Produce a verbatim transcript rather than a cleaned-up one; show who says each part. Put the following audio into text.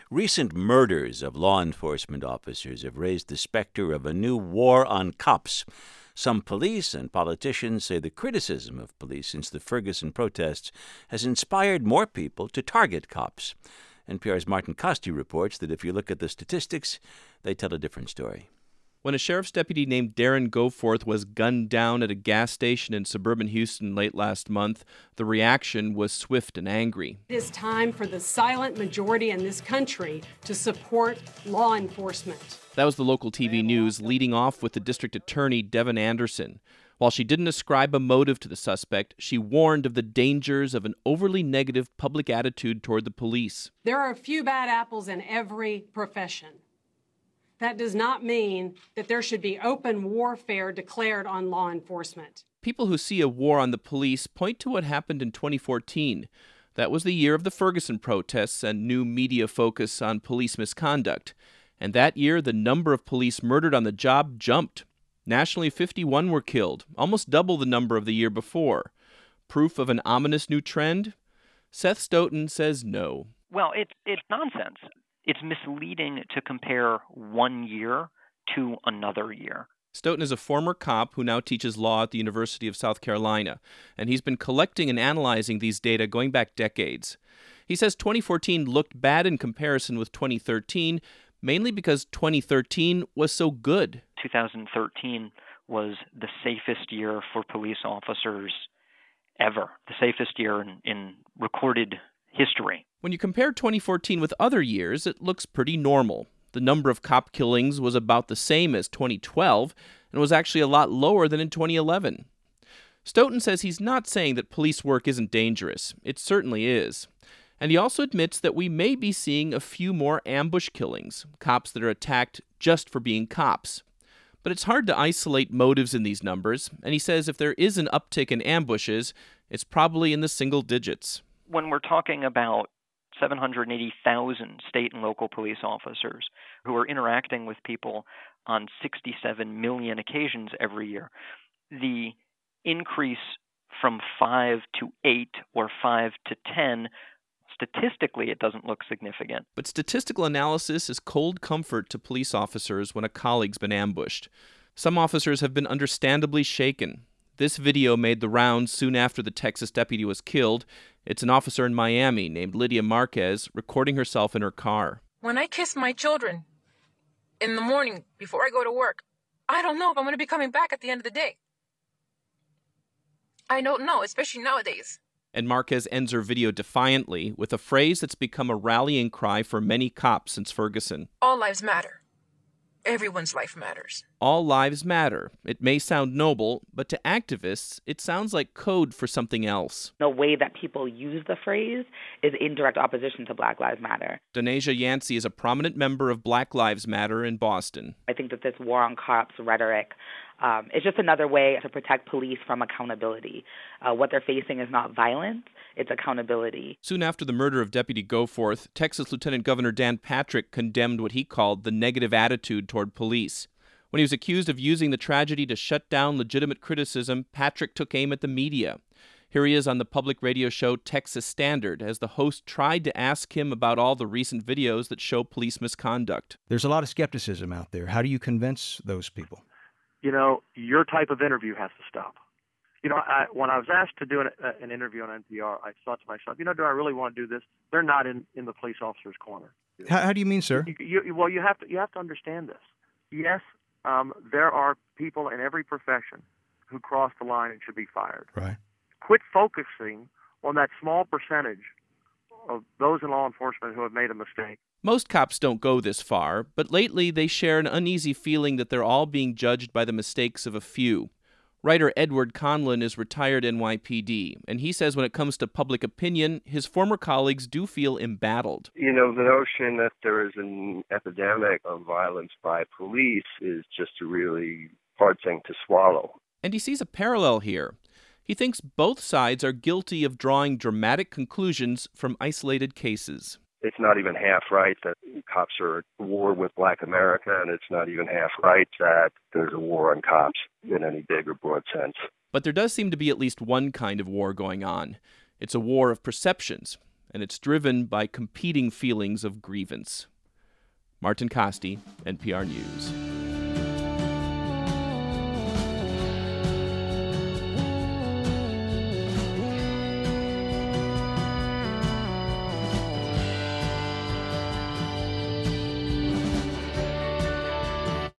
Speaker 1: Recent murders of law enforcement officers have raised the specter of a new war on cops. Some police and politicians say the criticism of police since the Ferguson protests has inspired more people to target cops. N P R's Martin Kosti reports that if you look at the statistics, they tell a different story.
Speaker 2: When a sheriff's deputy named Darren Goforth was gunned down at a gas station in suburban Houston late last month, the reaction was swift and angry.
Speaker 3: It is time for the silent majority in this country to support law enforcement.
Speaker 2: That was the local T V news, leading off with the district attorney, Devin Anderson. While she didn't ascribe a motive to the suspect, she warned of the dangers of an overly negative public attitude toward the police.
Speaker 3: There are a few bad apples in every profession. That does not mean that there should be open warfare declared on law enforcement.
Speaker 2: People who see a war on the police point to what happened in twenty fourteen. That was the year of the Ferguson protests and new media focus on police misconduct. And that year, the number of police murdered on the job jumped. Nationally, fifty-one were killed, almost double the number of the year before. Proof of an ominous new trend? Seth Stoughton says no.
Speaker 4: Well, it, it's nonsense. It's misleading to compare one year to another year.
Speaker 2: Stoughton is a former cop who now teaches law at the University of South Carolina, and he's been collecting and analyzing these data going back decades. He says twenty fourteen looked bad in comparison with twenty thirteen, mainly because twenty thirteen was so good.
Speaker 4: two thousand thirteen was the safest year for police officers ever, the safest year in, in recorded history.
Speaker 2: When you compare twenty fourteen with other years, it looks pretty normal. The number of cop killings was about the same as twenty twelve and was actually a lot lower than in twenty eleven. Stoughton says he's not saying that police work isn't dangerous. It certainly is. And he also admits that we may be seeing a few more ambush killings, cops that are attacked just for being cops. But it's hard to isolate motives in these numbers, and he says if there is an uptick in ambushes, it's probably in the single digits.
Speaker 4: When we're talking about seven hundred eighty thousand state and local police officers who are interacting with people on sixty-seven million occasions every year, the increase from five to eight or five to ten, statistically, it doesn't look significant.
Speaker 2: But statistical analysis is cold comfort to police officers when a colleague's been ambushed. Some officers have been understandably shaken. This video made the rounds soon after the Texas deputy was killed. It's an officer in Miami named Lydia Marquez recording herself in her car.
Speaker 5: When I kiss my children in the morning before I go to work, I don't know if I'm going to be coming back at the end of the day. I don't know, especially nowadays.
Speaker 2: And Marquez ends her video defiantly with a phrase that's become a rallying cry for many cops since Ferguson.
Speaker 5: All lives matter. Everyone's life matters.
Speaker 2: All lives matter. It may sound noble, but to activists, it sounds like code for something else.
Speaker 6: The way that people use the phrase is in direct opposition to Black Lives Matter.
Speaker 2: Donasia Yancey is a prominent member of Black Lives Matter in Boston.
Speaker 6: I think that this war on cops rhetoric um, is just another way to protect police from accountability. Uh, what they're facing is not violence, it's accountability.
Speaker 2: Soon after the murder of Deputy Goforth, Texas Lieutenant Governor Dan Patrick condemned what he called the negative attitude toward police. When he was accused of using the tragedy to shut down legitimate criticism, Patrick took aim at the media. Here he is on the public radio show Texas Standard as the host tried to ask him about all the recent videos that show police misconduct.
Speaker 7: There's a lot of skepticism out there. How do you convince those people?
Speaker 8: You know, your type of interview has to stop. You know, I, when I was asked to do an, uh, an interview on N P R, I thought to myself, you know, do I really want to do this? They're not in, in the police officer's corner.
Speaker 7: How, how do you mean, sir?
Speaker 8: You, you, well, you have to you have to understand this. Yes, um, there are people in every profession who cross the line and should be fired.
Speaker 7: Right.
Speaker 8: Quit focusing on that small percentage of those in law enforcement who have made a mistake.
Speaker 2: Most cops don't go this far, but lately they share an uneasy feeling that they're all being judged by the mistakes of a few. Writer Edward Conlon is retired N Y P D, and he says when it comes to public opinion, his former colleagues do feel embattled.
Speaker 9: You know, the notion that there is an epidemic of violence by police is just a really hard thing to swallow.
Speaker 2: And he sees a parallel here. He thinks both sides are guilty of drawing dramatic conclusions from isolated cases.
Speaker 9: It's not even half right that cops are at war with Black America, and it's not even half right that there's a war on cops in any big or broad sense.
Speaker 2: But there does seem to be at least one kind of war going on. It's a war of perceptions. and it's driven by competing feelings of grievance. Martin Kaste, N P R News.